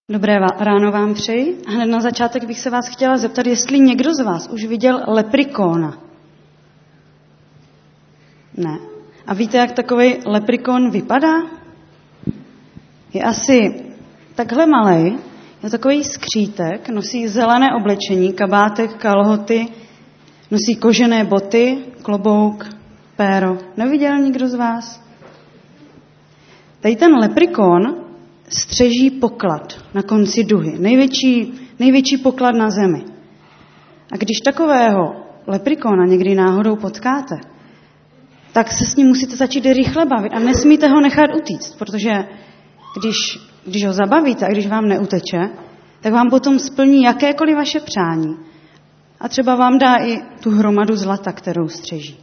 Dobré ráno vám přeji. Hned na začátek bych se vás chtěla zeptat, jestli někdo z vás už viděl leprikóna. Ne. A víte, jak takový leprikón vypadá? Je asi takhle malej, je takový skřítek, nosí zelené oblečení, kabátek, kalhoty, nosí kožené boty, klobouk, péro. Neviděl nikdo z vás? Tady ten leprikón střeží poklad na konci duhy. Největší poklad na zemi. A když takového leprikóna někdy náhodou potkáte, tak se s ním musíte začít rychle bavit a nesmíte ho nechat utíct, protože když ho zabavíte a když vám neuteče, tak vám potom splní jakékoliv vaše přání. A třeba vám dá i tu hromadu zlata, kterou střeží.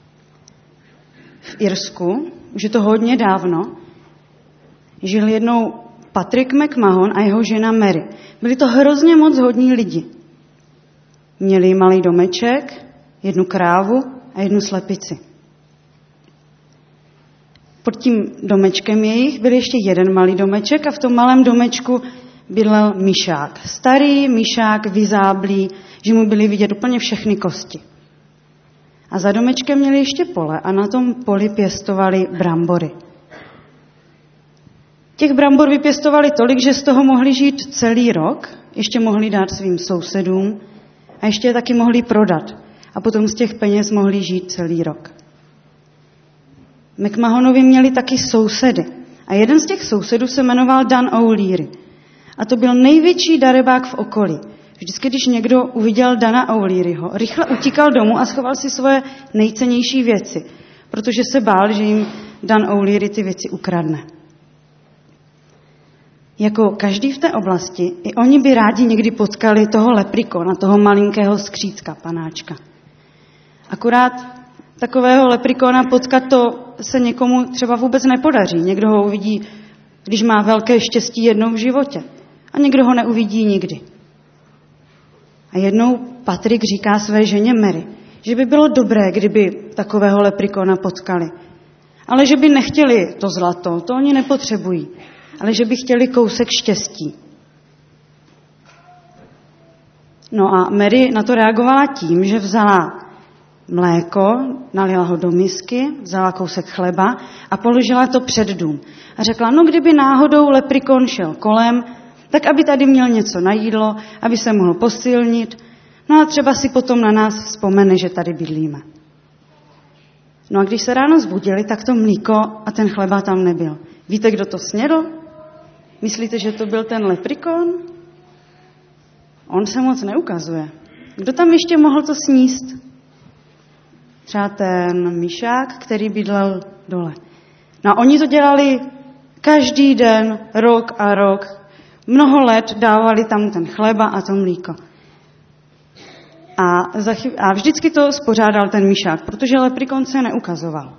V Irsku, už je to hodně dávno, žil jednou Patrick McMahon a jeho žena Mary. Byli to hrozně moc hodní lidi. Měli malý domeček, jednu krávu a jednu slepici. Pod tím domečkem jejich byl ještě jeden malý domeček a v tom malém domečku bydlel myšák. Starý myšák, vyzáblý, že mu byly vidět úplně všechny kosti. A za domečkem měli ještě pole a na tom poli pěstovali brambory. Těch brambor vypěstovali tolik, že z toho mohli žít celý rok, ještě mohli dát svým sousedům a ještě je taky mohli prodat. A potom z těch peněz mohli žít celý rok. McMahonovi měli taky sousedy. A jeden z těch sousedů se jmenoval Dan O'Leary. A to byl největší darebák v okolí. Vždycky, když někdo uviděl Dana O'Learyho, rychle utíkal domů a schoval si svoje nejcennější věci, protože se bál, že jim Dan O'Leary ty věci ukradne. Jako každý v té oblasti, i oni by rádi někdy potkali toho leprikona, toho malinkého skřítka, panáčka. Akorát takového leprikona potkat to se někomu třeba vůbec nepodaří. Někdo ho uvidí, když má velké štěstí jednou v životě. A někdo ho neuvidí nikdy. A jednou Patrik říká své ženě Mary, že by bylo dobré, kdyby takového leprikona potkali. Ale že by nechtěli to zlato, to oni nepotřebují. Ale že by chtěli kousek štěstí. No a Mary na to reagovala tím, že vzala mléko, nalila ho do misky, vzala kousek chleba a položila to před dům. A řekla, no kdyby náhodou leprikon šel kolem, tak aby tady měl něco na jídlo, aby se mohl posilnit, no a třeba si potom na nás vzpomene, že tady bydlíme. No a když se ráno zbudili, tak to mlíko a ten chleba tam nebyl. Víte, kdo to snědl? Myslíte, že to byl ten leprikon? On se moc neukazuje. Kdo tam ještě mohl to sníst? Třeba ten myšák, který bydlel dole. No a oni to dělali každý den, rok a rok. Mnoho let dávali tam ten chleba a to mlíko. A vždycky to spořádal ten myšák, protože leprikon se neukazoval.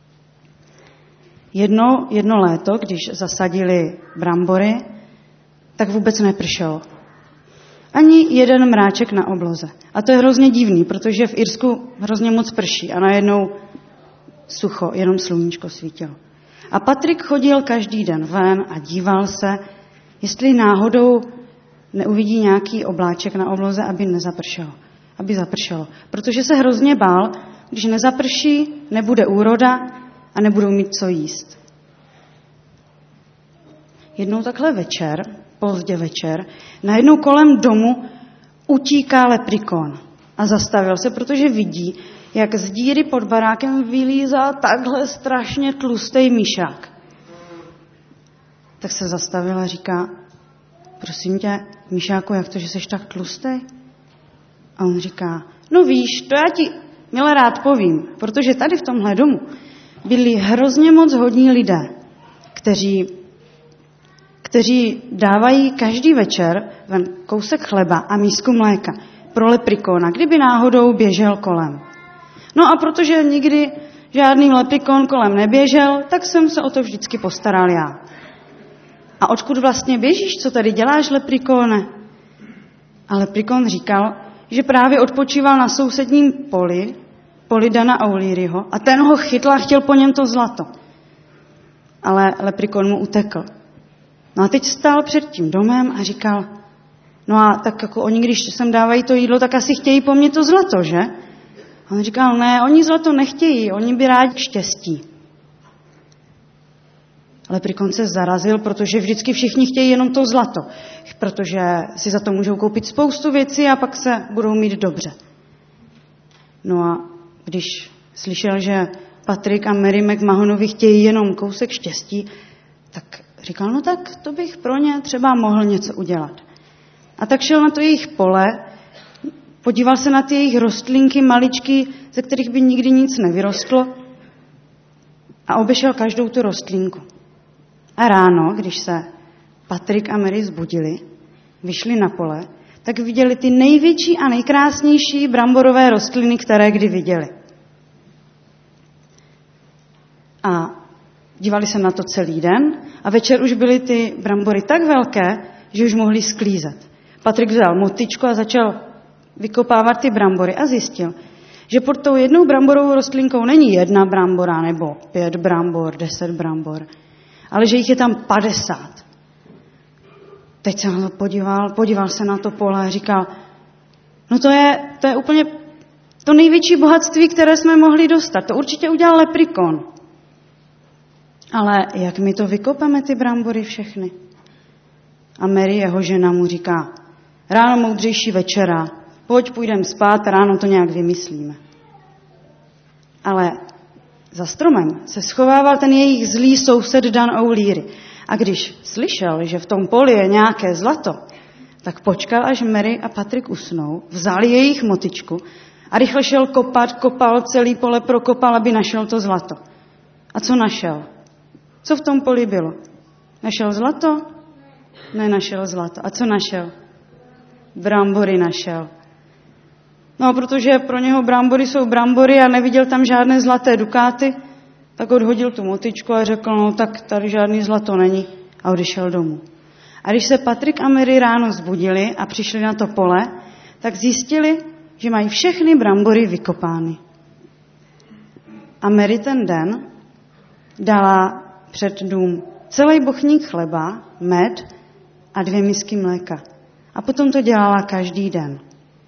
Jedno léto, když zasadili brambory, tak vůbec nepršelo. Ani jeden mráček na obloze. A to je hrozně divný, protože v Irsku hrozně moc prší a najednou sucho, jenom sluníčko svítilo. A Patrik chodil každý den ven a díval se, jestli náhodou neuvidí nějaký obláček na obloze, aby zapršelo. Protože se hrozně bál, když nezaprší, nebude úroda a nebudou mít co jíst. Jednou takhle pozdě večer, najednou kolem domu utíká leprikon a zastavil se, protože vidí, jak z díry pod barákem vylízá takhle strašně tlustý myšák. Tak se zastavil a říká, prosím tě, myšáku, jak to, že jsi tak tlustý? A on říká, no víš, to já ti milé rád povím, protože tady v tomhle domu byli hrozně moc hodní lidé, kteří dávají každý večer ven kousek chleba a mísku mléka pro leprikona, kdyby náhodou běžel kolem. No a protože nikdy žádný leprikon kolem neběžel, tak jsem se o to vždycky postaral já. A odkud vlastně běžíš, co tady děláš, leprikone? A leprikon říkal, že právě odpočíval na sousedním poli Dana O'Learyho a ten ho chytl a chtěl po něm to zlato. Ale leprikon mu utekl. No a teď stál před tím domem a říkal, no a tak jako oni, když sem dávají to jídlo, tak asi chtějí po mně to zlato, že? A on říkal, ne, oni zlato nechtějí, oni by rádi štěstí. Leprikon se zarazil, protože vždycky všichni chtějí jenom to zlato, protože si za to můžou koupit spoustu věcí a pak se budou mít dobře. No a když slyšel, že Patrick a Mary McMahonovi chtějí jenom kousek štěstí, tak říkal, no tak to bych pro ně třeba mohl něco udělat. A tak šel na to jejich pole, podíval se na ty jejich rostlinky maličky, ze kterých by nikdy nic nevyrostlo, a obešel každou tu rostlinku. A ráno, když se Patrick a Mary zbudili, vyšli na pole, tak viděli ty největší a nejkrásnější bramborové rostliny, které kdy viděli. A dívali se na to celý den a večer už byly ty brambory tak velké, že už mohli sklízet. Patrick vzal motyčku a začal vykopávat ty brambory a zjistil, že pod tou jednou bramborovou rostlinkou není 1 brambora nebo 5 brambor, 10 brambor, ale že jich je tam 50. Teď se na to podíval se na to pole a říkal, no to je úplně to největší bohatství, které jsme mohli dostat. To určitě udělal leprikon. Ale jak my to vykopeme, ty brambory všechny? A Mary, jeho žena, mu říká, ráno moudřejší večera, pojď, půjdem spát, ráno to nějak vymyslíme. Ale za stromem se schovával ten jejich zlý soused Dan O'Leary. A když slyšel, že v tom poli je nějaké zlato, tak počkal, až Mary a Patrick usnou, vzali jejich motyčku a rychle šel kopal celý pole, prokopal, aby našel to zlato. A co našel? Co v tom poli bylo? Našel zlato? Nenašel zlato. A co našel? Brambory našel. No, protože pro něho brambory jsou brambory a neviděl tam žádné zlaté dukáty, tak odhodil tu motyčku a řekl, no tak tady žádný zlato není, a odešel domů. A když se Patrick a Mary ráno zbudili a přišli na to pole, tak zjistili, že mají všechny brambory vykopány. A Mary ten den dala před dům celý bochník chleba, med a 2 misky mléka. A potom to dělala každý den.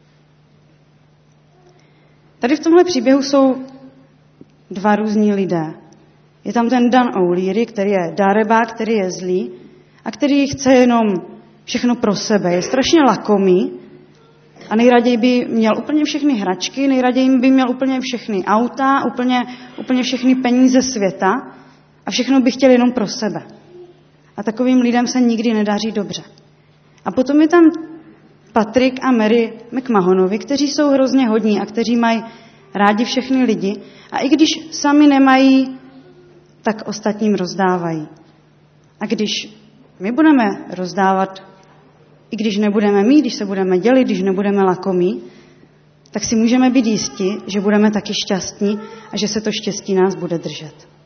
Tady v tomhle příběhu jsou 2 různí lidé. Je tam ten Dan O'Leary, který je darebák, který je zlý a který chce jenom všechno pro sebe. Je strašně lakomý a nejraději by měl úplně všechny hračky, nejraději by měl úplně všechny auta, úplně všechny peníze světa a všechno by chtěl jenom pro sebe. A takovým lidem se nikdy nedaří dobře. A potom je tam Patrick a Mary McMahonovi, kteří jsou hrozně hodní a kteří mají rádi všechny lidi. A i když sami nemají, tak ostatním rozdávají. A když my budeme rozdávat, i když nebudeme mít, když se budeme dělit, když nebudeme lakomí, tak si můžeme být jisti, že budeme taky šťastní a že se to štěstí nás bude držet.